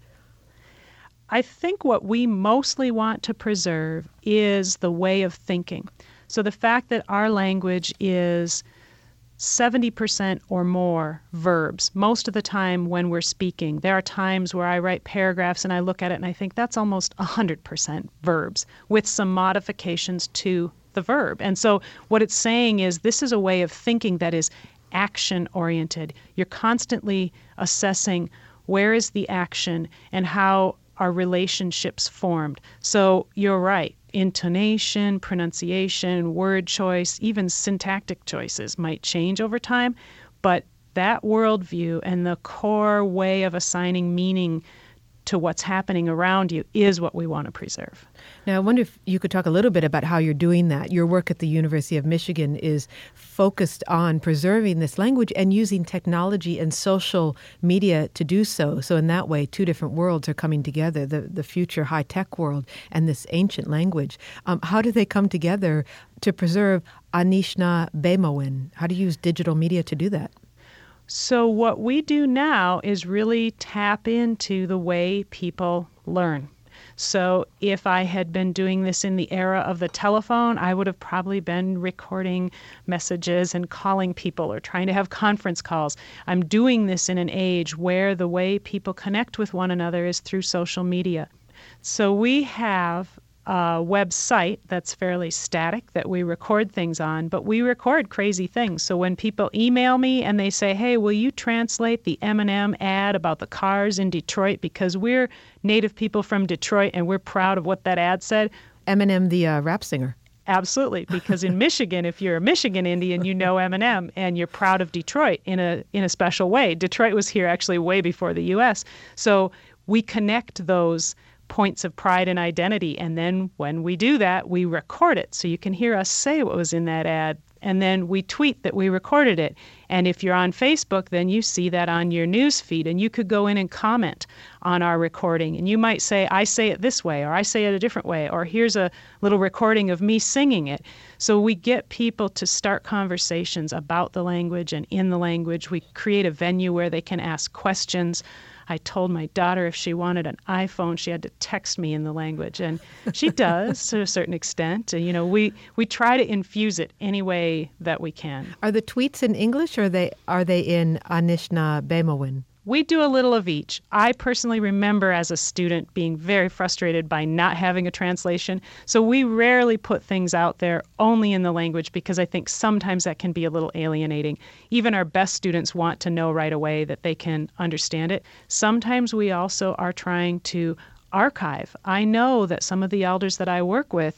I think what we mostly want to preserve is the way of thinking. So the fact that our language is seventy percent or more verbs. Most of the time when we're speaking, there are times where I write paragraphs and I look at it and I think that's almost one hundred percent verbs with some modifications to the verb. And so what it's saying is this is a way of thinking that is action-oriented. You're constantly assessing where is the action and how are relationships formed. So you're right. Intonation, pronunciation, word choice, even syntactic choices might change over time, but that worldview and the core way of assigning meaning to what's happening around you is what we want to preserve. Now, I wonder if you could talk a little bit about how you're doing that. Your work at the University of Michigan is focused on preserving this language and using technology and social media to do so. So in that way, two different worlds are coming together, the, the future high-tech world and this ancient language. Um, how do they come together to preserve Anishinaabe? How do you use digital media to do that? So what we do now is really tap into the way people learn. So if I had been doing this in the era of the telephone, I would have probably been recording messages and calling people or trying to have conference calls. I'm doing this in an age where the way people connect with one another is through social media. So we have a website that's fairly static that we record things on, but we record crazy things. So when people email me and they say, hey, will you translate the M and M ad about the cars in Detroit because we're Native people from Detroit and we're proud of what that ad said? M and M, the uh, rap singer. Absolutely, because in Michigan, if you're a Michigan Indian, you know M and M and you're proud of Detroit in a in a special way. Detroit was here actually way before the U S. So we connect those points of pride and identity. And then when we do that, we record it. So you can hear us say what was in that ad. And then we tweet that we recorded it. And if you're on Facebook, then you see that on your news feed. And you could go in and comment on our recording. And you might say, I say it this way, or I say it a different way, or here's a little recording of me singing it. So we get people to start conversations about the language and in the language. We create a venue where they can ask questions. I told my daughter if she wanted an iPhone, she had to text me in the language, and she does to a certain extent. You know, we, we try to infuse it any way that we can. Are the tweets in English, or are they are they in Anishinaabe? We do a little of each. I personally remember as a student being very frustrated by not having a translation, so we rarely put things out there only in the language because I think sometimes that can be a little alienating. Even our best students want to know right away that they can understand it. Sometimes we also are trying to archive. I know that some of the elders that I work with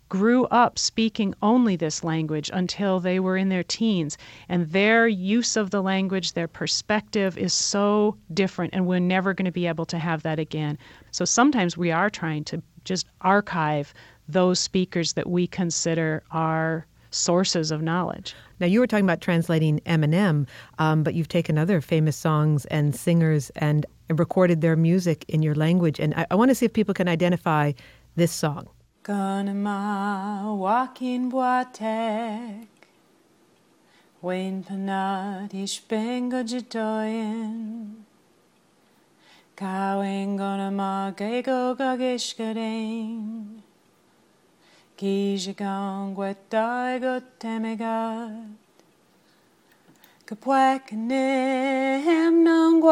grew up speaking only this language until they were in their teens. And their use of the language, their perspective is so different, and we're never going to be able to have that again. So sometimes we are trying to just archive those speakers that we consider our sources of knowledge. Now, you were talking about translating Eminem, um, but you've taken other famous songs and singers and recorded their music in your language. And I, I want to see if people can identify this song. Ganema Joaquin Boatek Wayne Panat Ishpenga Jitoyen Kawing Ganema Gego Gagishkaring Kijigang Wetaigo Temegat Kapwekanim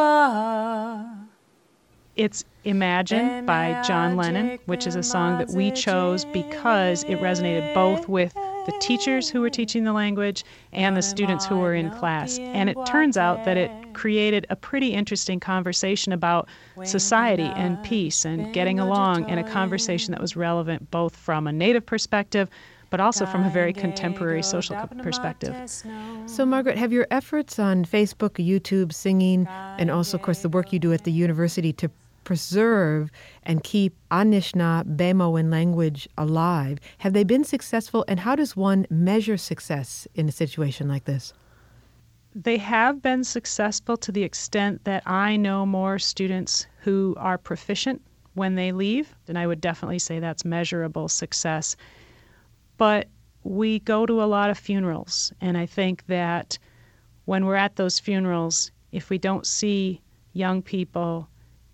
Nangwa. It's Imagine by John Lennon, which is a song that we chose because it resonated both with the teachers who were teaching the language and the students who were in class. And it turns out that it created a pretty interesting conversation about society and peace and getting along, and a conversation that was relevant both from a Native perspective but also from a very contemporary social perspective. So, Margaret, have your efforts on Facebook, YouTube, singing, and also, of course, the work you do at the university to preserve and keep Anishinaabe language alive, have they been successful, and how does one measure success in a situation like this? They have been successful to the extent that I know more students who are proficient when they leave, and I would definitely say that's measurable success. But we go to a lot of funerals, and I think that when we're at those funerals, if we don't see young people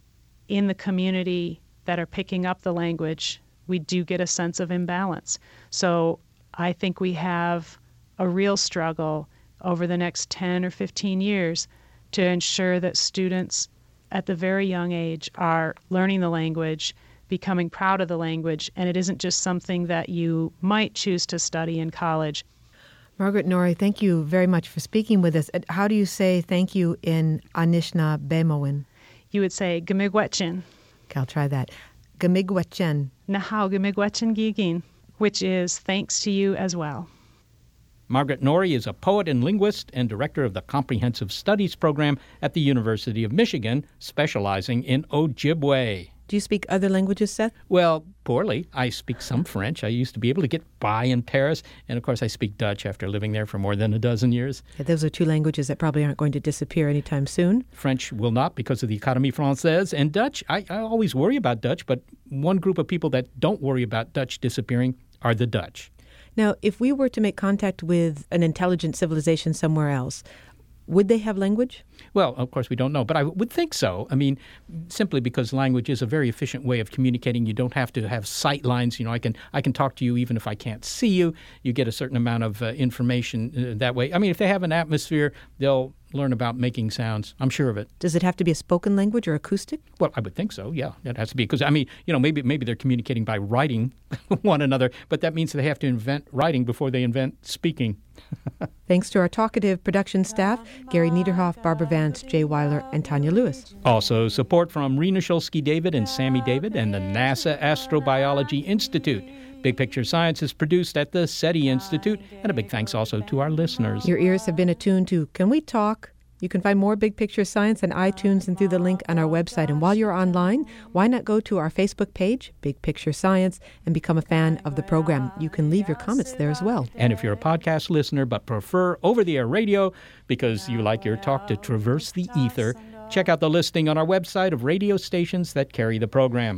in the community that are picking up the language, we do get a sense of imbalance. So I think we have a real struggle over the next ten or fifteen years to ensure that students at the very young age are learning the language, becoming proud of the language, and it isn't just something that you might choose to study in college. Margaret Norrie, thank you very much for speaking with us. How do you say thank you in Anishinaabe? You would say Gamigwetchin. Okay, I'll try that. Gamigwetchin. Nahau Gamigwetchin Gigin, which is thanks to you as well. Margaret Norrie is a poet and linguist and director of the Comprehensive Studies program at the University of Michigan, specializing in Ojibwe. Do you speak other languages, Seth? Well, poorly. I speak some French. I used to be able to get by in Paris. And, of course, I speak Dutch after living there for more than a dozen years. Yeah, those are two languages that probably aren't going to disappear anytime soon. French will not because of the Académie Française. And Dutch, I, I always worry about Dutch, but one group of people that don't worry about Dutch disappearing are the Dutch. Now, if we were to make contact with an intelligent civilization somewhere else, would they have language? Well, of course, we don't know, but I would think so. I mean, simply because language is a very efficient way of communicating. You don't have to have sight lines. You know, I can I can talk to you even if I can't see you. You get a certain amount of uh, information uh, that way. I mean, if they have an atmosphere, they'll learn about making sounds. I'm sure of it. Does it have to be a spoken language or acoustic? Well, I would think so, yeah. That has to be. Because, I mean, you know, maybe maybe they're communicating by writing one another, but that means they have to invent writing before they invent speaking. Thanks to our talkative production staff, Gary Niederhoff, Barbara Vance, Jay Weiler, and Tanya Lewis. Also, support from Rena Shulsky-David and Sammy David and the NASA Astrobiology Institute. Big Picture Science is produced at the SETI Institute, and a big thanks also to our listeners. Your ears have been attuned to Can We Talk? You can find more Big Picture Science on iTunes and through the link on our website. And while you're online, why not go to our Facebook page, Big Picture Science, and become a fan of the program? You can leave your comments there as well. And if you're a podcast listener but prefer over-the-air radio because you like your talk to traverse the ether, check out the listing on our website of radio stations that carry the program.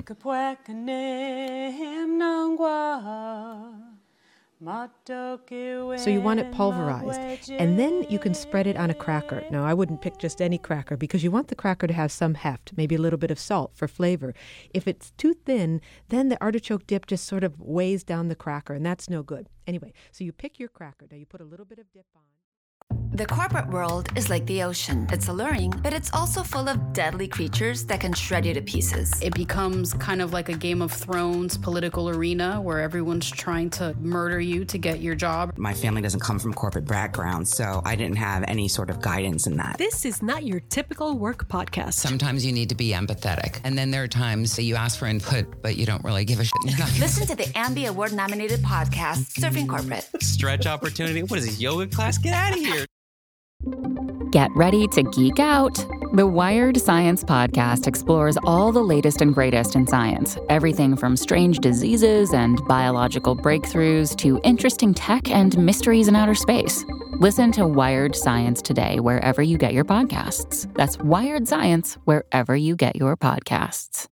So you want it pulverized, and then you can spread it on a cracker. Now, I wouldn't pick just any cracker because you want the cracker to have some heft, maybe a little bit of salt for flavor. If it's too thin, then the artichoke dip just sort of weighs down the cracker, and that's no good. Anyway, so you pick your cracker. Now you put a little bit of dip on. The corporate world is like the ocean. It's alluring, but it's also full of deadly creatures that can shred you to pieces. It becomes kind of like a Game of Thrones political arena where everyone's trying to murder you to get your job. My family doesn't come from corporate background, so I didn't have any sort of guidance in that. This is not your typical work podcast. Sometimes you need to be empathetic, and then there are times that you ask for input, but you don't really give a shit. Listen to the Ambie Award-nominated podcast, Surfing Corporate. Stretch opportunity? What is this, yoga class? Get out of here. Get ready to geek out. The Wired Science Podcast explores all the latest and greatest in science. Everything from strange diseases and biological breakthroughs to interesting tech and mysteries in outer space. Listen to Wired Science today wherever you get your podcasts. That's Wired Science wherever you get your podcasts.